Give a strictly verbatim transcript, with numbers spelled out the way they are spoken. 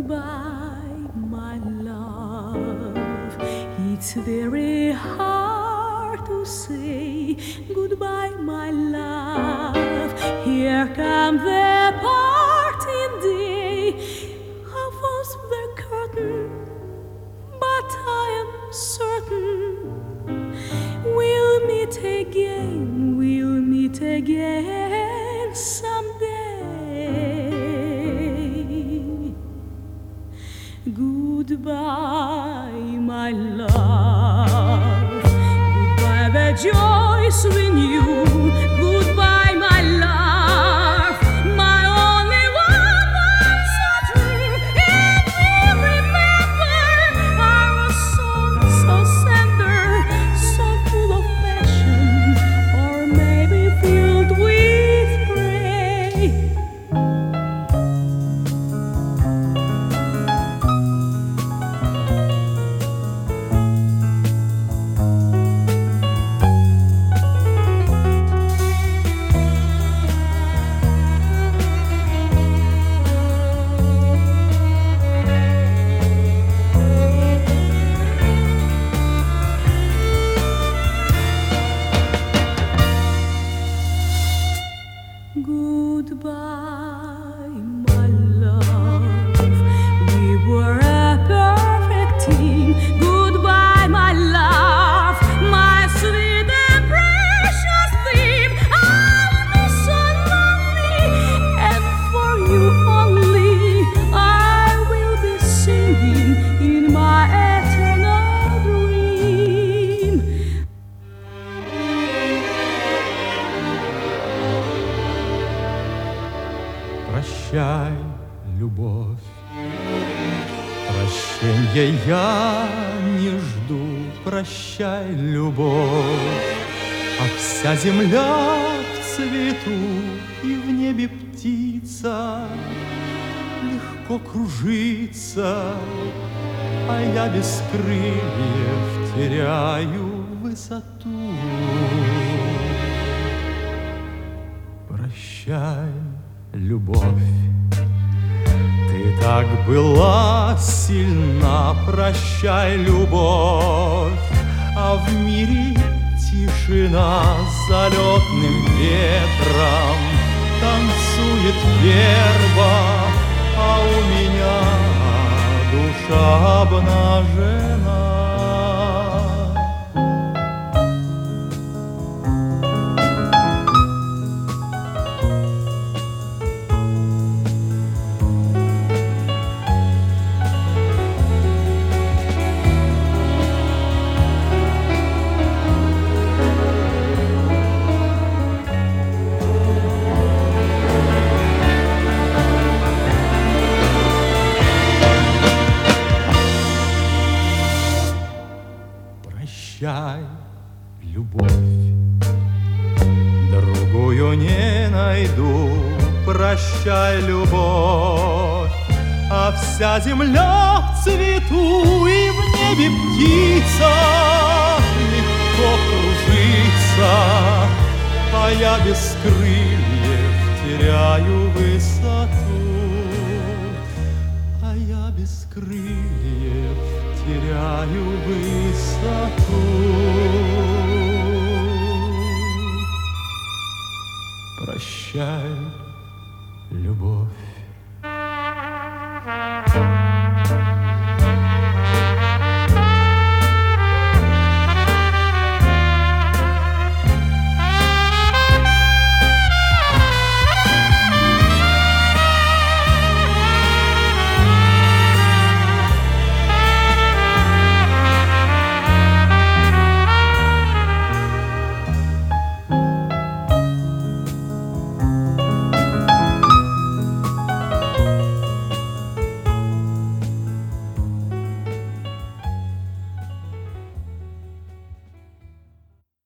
Goodbye, my love. It's very hard to say goodbye, my love. Here comes the parting day. Half was the curtain, but I am certain we'll meet again, we'll meet again someday. Goodbye, my love. Goodbye, the joys we knew. Goodbye, my love. My only one, one so true. And we'll remember our song so tender, so full of passion, or maybe filled with prey. Goodbye, my love. We were a perfect team. Goodbye, my love, my sweet and precious theme. I'll be so lonely, and for you only I will be singing in my eternal dream. Прощай, любовь, прощенья я не жду. Прощай, любовь, а вся земля в цвету, и в небе птица легко кружится, а я без крыльев теряю высоту. Прощай, любовь, ты так была сильна. Прощай, любовь, а в мире тишина. Залетным ветром танцует верба, а у меня душа обнажена. Прощай, любовь, другую не найду. Прощай, любовь, а вся земля в цвету, и в небе птица легко кружится, а я без крыльев теряю высоту. А я без крыльев теряю высоту. Прощай, любовь.